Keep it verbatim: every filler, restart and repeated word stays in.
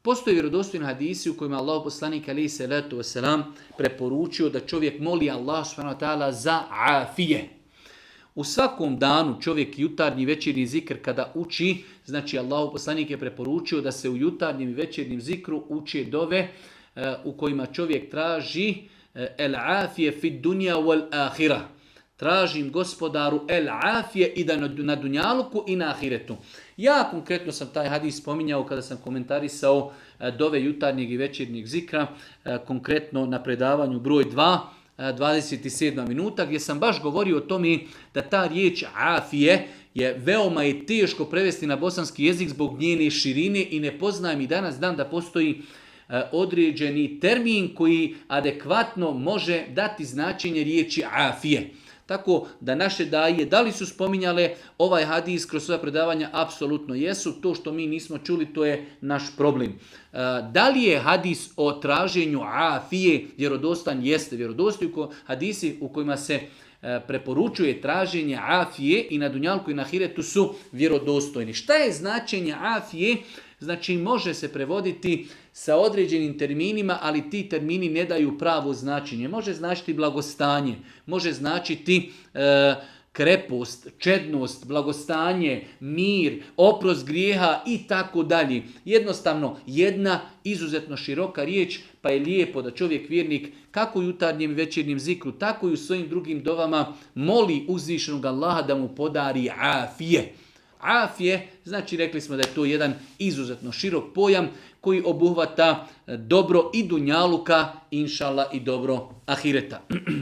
Postoje vjerodostojni hadisi u kojima Allah poslanik alejhi salatu vesselam preporučio da čovjek moli Allah subhanahu wa ta'ala za afije. U svakom danu čovjek jutarnji i večernji zikr kada uči, znači Allah poslanik je preporučio da se u jutarnjem i večernjem zikru uči dove uh, u kojima čovjek traži uh, el afije fid dunja wal ahira. Tražim gospodaru el afije i da na dunjaluku i na ahiretu. Ja konkretno sam taj hadis spominjao kada sam komentarisao dove jutarnjeg i večernjeg zikra, konkretno na predavanju broj dva, dvadeset sedma minuta, gdje sam baš govorio o tome da ta riječ afije je veoma je teško prevesti na bosanski jezik zbog njene širine i ne poznajem i danas dan da postoji određeni termin koji adekvatno može dati značenje riječi afije. Tako da naše daje, da li su spominjale ovaj hadis kroz svoja predavanja, apsolutno jesu. To što mi nismo čuli, to je naš problem. Da li je hadis o traženju afije vjerodostan? Jeste vjerodostan. Hadisi u kojima se preporučuje traženje afije i na dunjalku i na ahiretu su vjerodostojni. Šta je značenje afije? Znači može se prevoditi sa određenim terminima, ali ti termini ne daju pravo značenje. Može značiti blagostanje, može značiti e, krepost, čednost, blagostanje, mir, oprost grijeha i tako dalje. Jednostavno jedna izuzetno široka riječ, pa je lijepo da čovjek vjernik kako u jutarnjem i večernjem zikru, tako i u svojim drugim dovama moli uzvišenog Allaha da mu podari afije. Afije, znači rekli smo da je to jedan izuzetno širok pojam koji obuhvata dobro i dunjaluka, inšallah i dobro ahireta.